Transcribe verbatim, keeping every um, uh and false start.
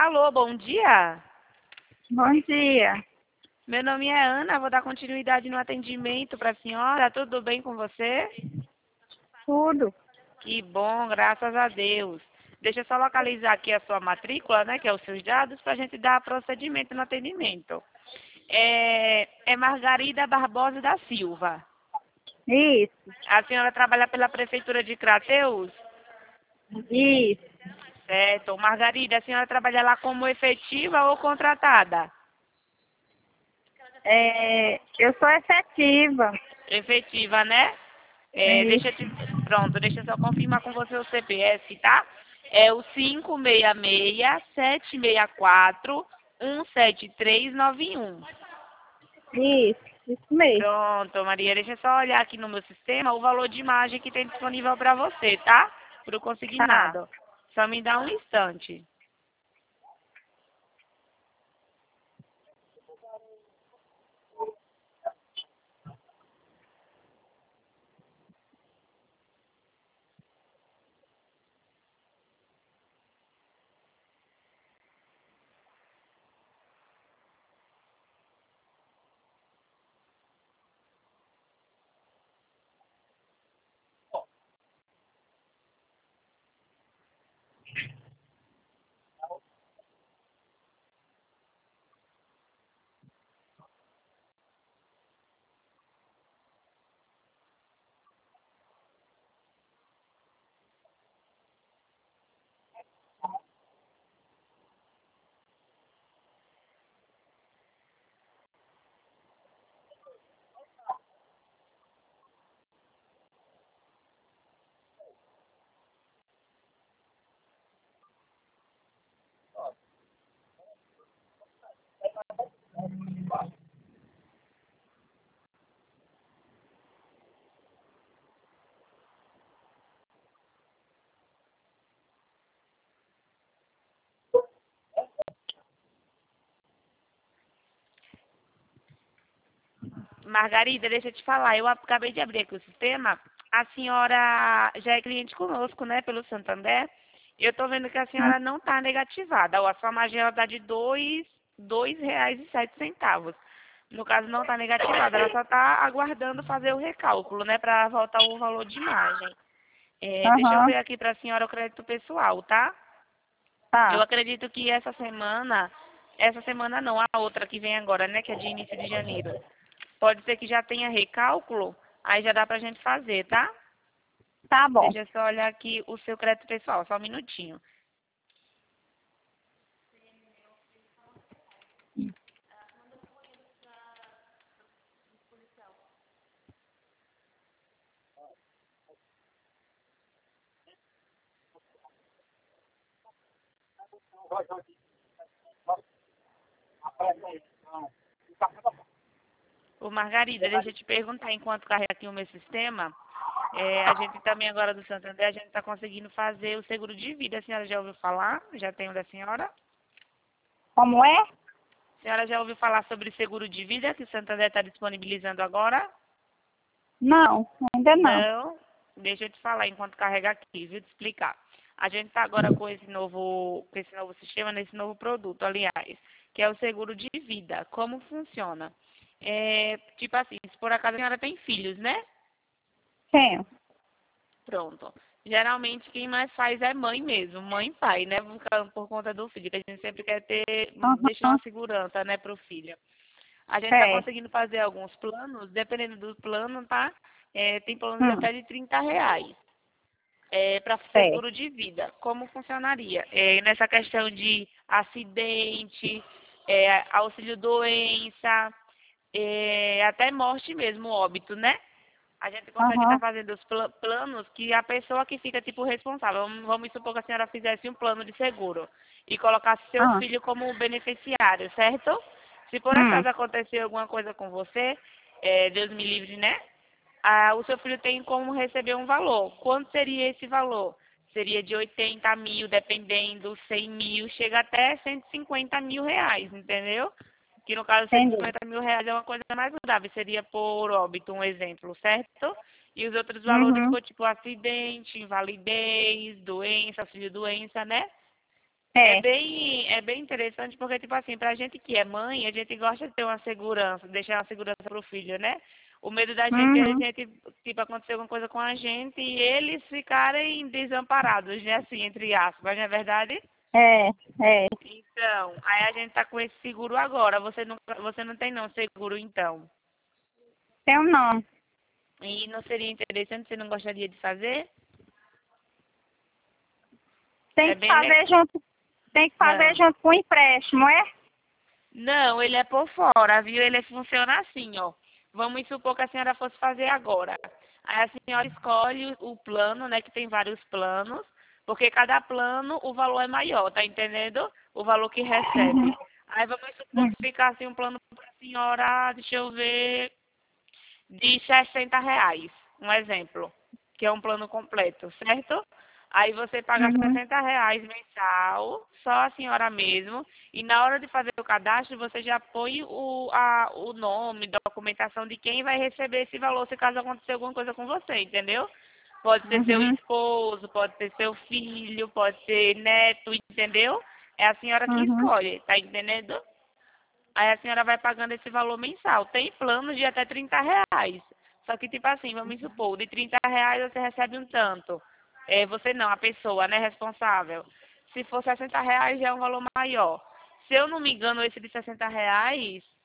Alô, bom dia. Bom dia. Meu nome é Ana, vou dar continuidade no atendimento para a senhora. Tudo bem com você? Tudo. Que bom, graças a Deus. Deixa eu só localizar aqui a sua matrícula, né, que é os seus dados, para a gente dar procedimento no atendimento. É, é Margarida Barbosa da Silva. Isso. A senhora trabalha pela Prefeitura de Crateús? Isso. Certo. Margarida, a senhora trabalha lá como efetiva ou contratada? É, eu sou efetiva. Efetiva, né? É, deixa eu Isso. te... Pronto, deixa eu só confirmar com você o C P F, tá? É o cinco seis seis, sete seis quatro, um sete três nove um. Isso. Isso mesmo. Pronto, Maria, deixa eu só olhar aqui no meu sistema o valor de imagem que tem disponível para você, tá? Pro Tá. consignado. Só me dá um instante. Margarida, deixa eu te falar, eu acabei de abrir aqui o sistema. A senhora já é cliente conosco, né, pelo Santander. Eu tô vendo que a senhora não tá negativada. Ó, a sua margem ela tá de dois, dois reais e sete centavos. No caso, não tá negativada, ela só tá aguardando fazer o recálculo, né, para voltar o valor de margem. É, deixa eu Aham. ver aqui para a senhora o crédito pessoal, tá? Eu Tá. acredito que essa semana, essa semana não, a outra que vem agora, né, que é de início de janeiro. Pode ser que já tenha recálculo, aí já dá pra gente fazer, tá? Tá bom. Deixa eu só olhar aqui o seu crédito pessoal, só um minutinho. Ô Margarida, deixa eu te perguntar, enquanto carrega aqui o meu sistema, é, a gente também agora do Santander, a gente está conseguindo fazer o seguro de vida. A senhora já ouviu falar? Já tem o da senhora? Como é? A senhora já ouviu falar sobre seguro de vida que o Santander está disponibilizando agora? Não, ainda não. Não, deixa eu te falar enquanto carrega aqui, viu? Te explicar. A gente está agora com esse novo, com esse novo sistema, nesse novo produto, aliás, que é o seguro de vida. Como funciona? É, tipo assim, se por acaso a senhora tem filhos, né? Tenho. Pronto. Geralmente quem mais faz é mãe mesmo, mãe e pai, né? Por, por conta do filho, que a gente sempre quer ter, deixar Aham. uma segurança, né, pro filho. A gente está É. conseguindo fazer alguns planos, dependendo do plano, tá? É, tem planos de Hum. até de trinta reais. É, para É. seguro de vida. Como funcionaria? É, nessa questão de acidente, é, auxílio doença, é, até morte mesmo, óbito, né? A gente consegue estar Aham. fazendo os pla- planos que a pessoa que fica tipo responsável. Vamos, vamos supor que a senhora fizesse um plano de seguro e colocasse seu Ah. filho como beneficiário, certo? Se por Hum. acaso acontecer alguma coisa com você, é, Deus me livre, né? Ah, o seu filho tem como receber um valor. Quanto seria esse valor? Seria de oitenta mil, dependendo, cem mil, chega até cento e cinquenta mil reais, entendeu? Que no caso, cento e Entendi. cinquenta mil reais é uma coisa mais grave, seria por óbito, um exemplo, certo? E os outros valores Uhum. for tipo acidente, invalidez, doença, auxílio doença, né? É É. bem, é bem interessante porque, tipo assim, pra gente que é mãe, a gente gosta de ter uma segurança, deixar uma segurança pro filho, né? O medo da gente é a Uhum. gente, tipo, acontecer alguma coisa com a gente e eles ficarem desamparados, né? Assim, entre aspas, não é verdade? É, é. Então, aí a gente tá com esse seguro agora. Você não, você não tem não seguro, então. Tenho não. E não seria interessante, você não gostaria de fazer? Tem É que bem legal. fazer junto, tem que fazer junto com o empréstimo, é? Não, ele é por fora, viu? Ele funciona assim, ó. Vamos supor que a senhora fosse fazer agora. Aí a senhora escolhe o plano, né? Que tem vários planos, porque cada plano o valor é maior, tá entendendo? O valor que Uhum. recebe. Aí vamos supor Uhum. que ficasse um plano para a senhora, deixa eu ver, de sessenta reais, um exemplo, que é um plano completo, certo? Aí você paga Uhum. sessenta reais mensal, só a senhora mesmo, e na hora de fazer o cadastro você já põe o, a, o nome, documentação de quem vai receber esse valor se caso acontecer alguma coisa com você, entendeu? Pode ser seu Uhum. esposo, pode ser seu filho, pode ser neto, entendeu? É a senhora que Uhum. escolhe, tá entendendo? Aí a senhora vai pagando esse valor mensal. Tem planos de até trinta reais. Só que, tipo assim, vamos supor, de trinta reais você recebe um tanto. É, você não, a pessoa, né, responsável. Se for sessenta reais já é um valor maior. Se eu não me engano, esse de sessenta reais